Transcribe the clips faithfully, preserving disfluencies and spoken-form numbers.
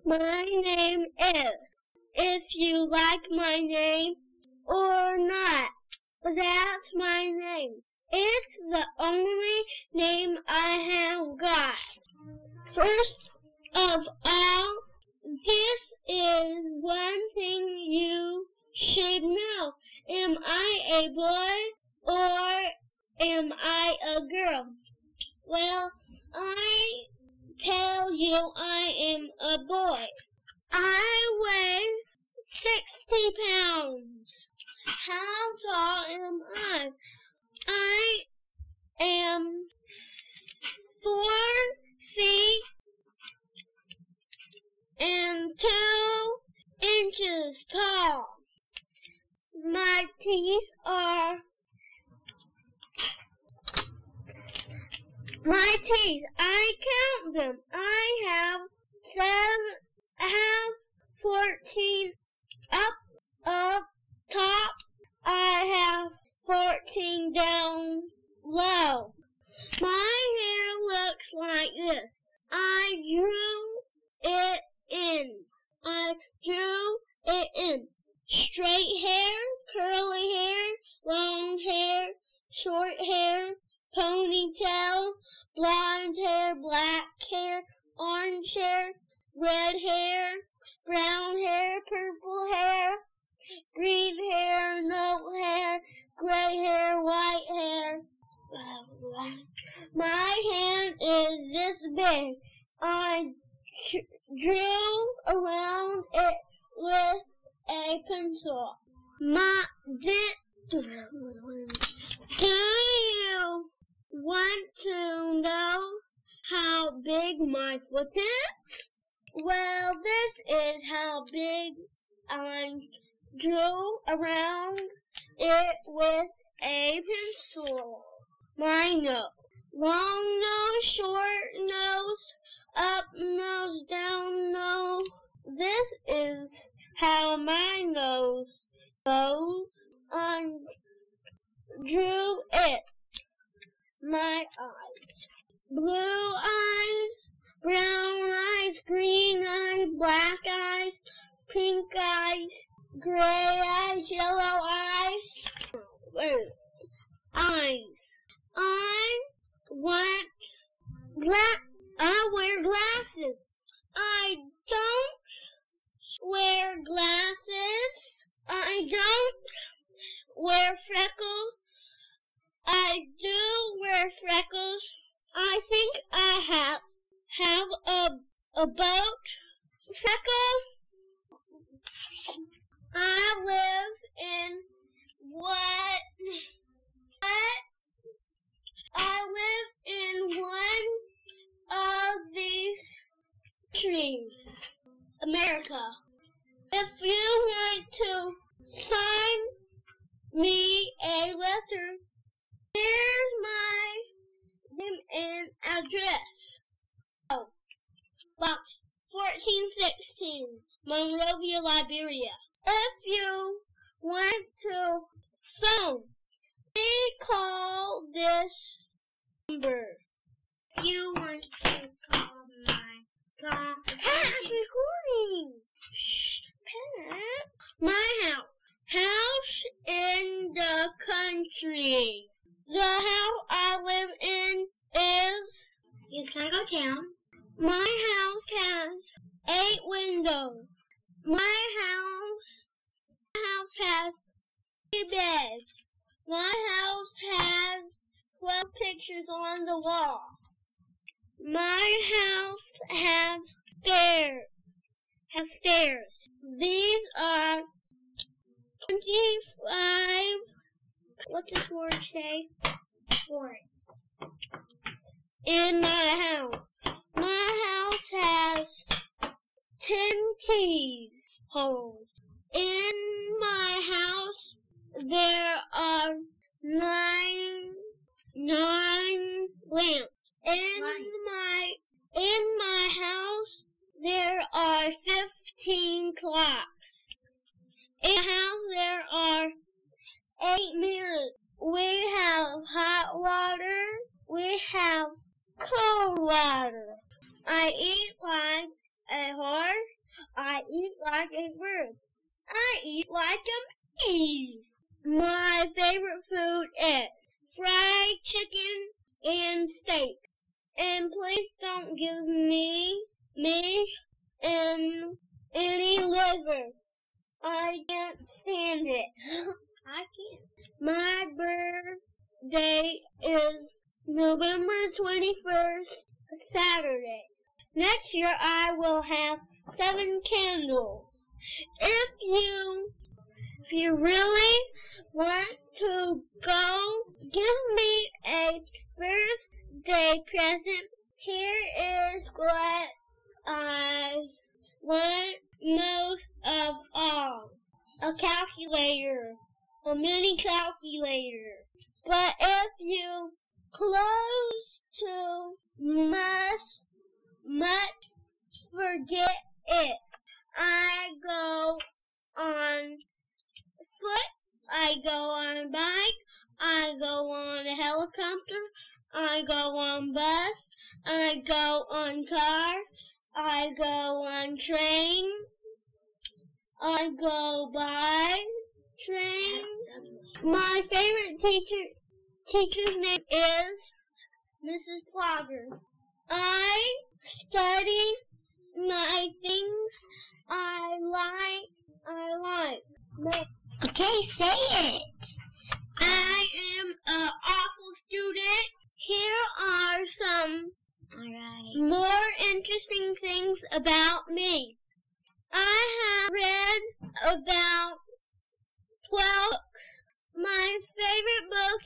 My name is. If you like my name or not, that's my name. It's the only name I have got. First of all, this is one thing you should know. Am I a boy or am I a girl? Well, I tell you I am a boy. I weigh sixty pounds. How tall am I? I am four feet and two inches tall. My teeth are My teeth, I count them. I have seven, I have fourteen up, up top. I have fourteen down low. My hair looks like this. I drew it in. I drew it in. Straight hair, curly hair, long hair, short hair, ponytail, blonde hair, black hair, orange hair, red hair, brown hair, purple hair, green hair, no hair, gray hair, white hair. My hand is this big. I drew around it with a pencil. My, did, do you want to know how big my foot is? Well, this is how big I drew around it with a pencil. My nose. Long nose, short nose, up nose, down nose. This is how my nose goes. I drew it. My eyes. Blue eyes, brown eyes, green eyes, black eyes, pink eyes, gray eyes, yellow eyes. Eyes. I want gla- I wear glasses. I don't wear glasses. I don't wear freckles. I do wear freckles. I think I have have a a boat freckle. I live in what what I live in one of these countries, America. If you want to sign me a letter, here's my name and address. Oh, box fourteen sixteen, Monrovia, Liberia. If you want to phone, please call this number. If you want to call my call. Pat, it's recording. Shh, Pat. My house. House in the country. The house I live in is... You just gotta go down. My house has eight windows. My house, my house has three beds. My house has twelve pictures on the wall. My house has stairs. Has stairs. These are twenty-five. What's this word say? Words. In my house. My house has ten keys holes. In my house there are nine nine lamps. In Lights. my in my house there are fifteen clocks. In the house there are eight mirrors. We have hot water. We have cold water. I eat like a horse. I eat like a bird. I eat like an Eve. My favorite food is fried chicken and steak. And please don't give me, me, and any liver. I can't stand it. I can't. My birthday is November twenty-first, Saturday. Next year I will have seven candles. If you, if you really want to go, give me a birthday present. Here is what I want most of all. A calculator. A mini calculator. But if you close to must, much forget it. I go on foot. I go on a bike. I go on a helicopter. I go on bus. I go on car. I go on train. I go by train. My favorite teacher teacher's name is Missus Plogger. I study my things I like. I like. Okay, say it. I am an awful student. Here are some Alright. more interesting things about me. I have read about twelve books. My favorite book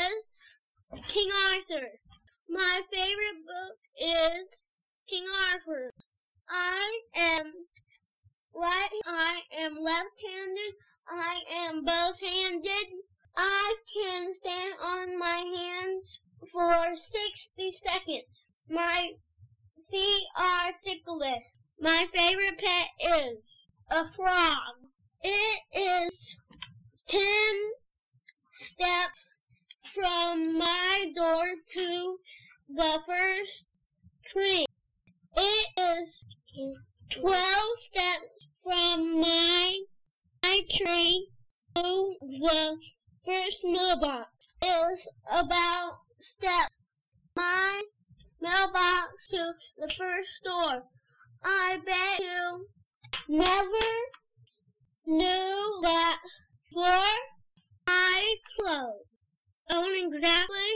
is King Arthur. My favorite book is King Arthur. I am right. I am left-handed. I am both-handed. I can stand on my hands for sixty seconds. My feet are ticklish. My favorite pet is a frog. It is ten steps from my door to the first tree. It is twelve steps from my, my tree to the first mailbox. It is about steps my mailbox to the first store. I bet you never knew that before I closed. Own exactly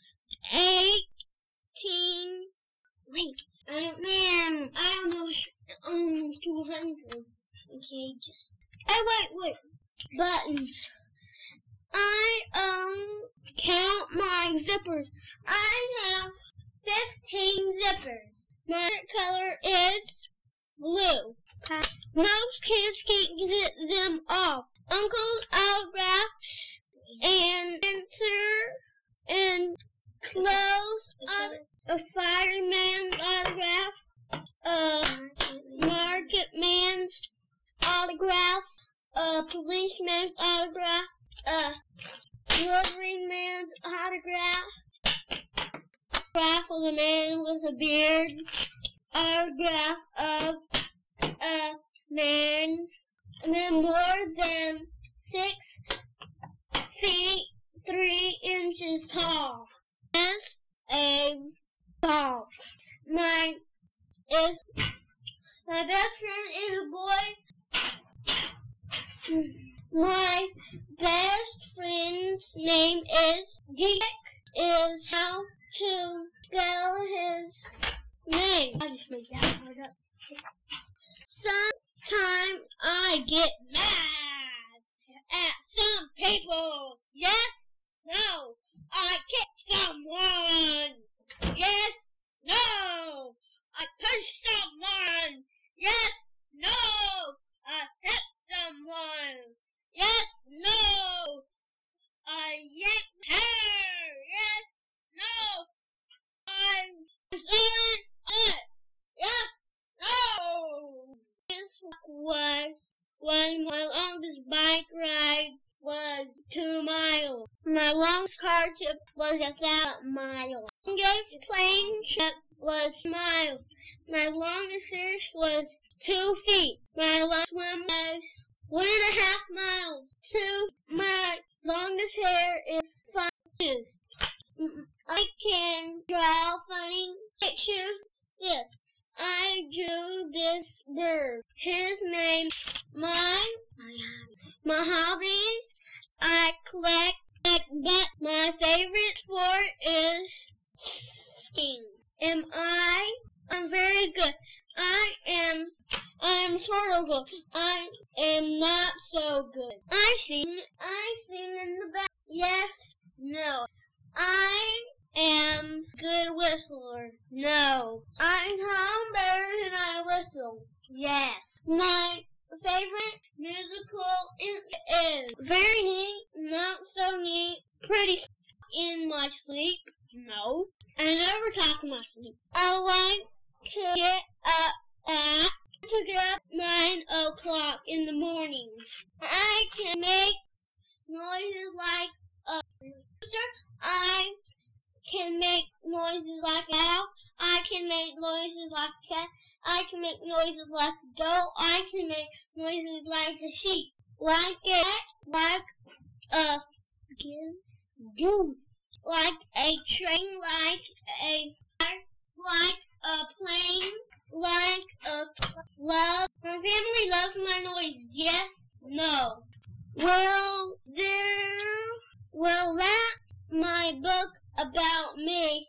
eighteen. Wait, I don't, man, I don't know. Um, two hundred. Okay, just. Oh, wait, wait. Buttons. I, um, count my zippers. I have fifteen zippers. My color is blue. Most kids can't get them off. Uncle's autograph and answer and clothes on a fireman's autograph, a market man's autograph, a policeman's autograph, a delivery man's autograph, autograph of a man with a beard, autograph of a man, and then more than six feet, three inches tall. As a doll. My is my best friend is a boy. My best friend's name is Dick. Is how to spell his name. I just made that word up. Sometimes I get mad at some people. Yes, no, I kick someone. Yes, no, I punch someone. Yes, no, I hit someone. Yes, no, I yank hair. Yes, no, I it. Yes, no. This was when my longest bike ride was two miles. My longest car trip was a thousand miles. Longest plane trip was smile. My longest hair was two feet. My longest swim was one and a half miles. Two. My longest hair is five inches. I can draw funny pictures. Yes, I drew this bird. His name, mine, my hobbies, I collect, but my favorite sport is skiing. Am I? I'm very good. I am, I am sort of good. I am not so good. I sing, I sing in the back. Yes, no. I am good whistler. No. I hum better than I whistle. Yes. My favorite musical is very neat, not so neat, pretty in my sleep. No. I never talk in my sleep. I like to get up at to get up nine o'clock in the morning. I can make noises like a rooster. I can make noises like an owl. I can make noises like a cat. I can make noises like a goat. I can make noises like a sheep. Like a like a goose. Goose. Like a train, like a like a plane, like a love. My family loves my noise. Yes, no. Well, there. Well, that's my book about me.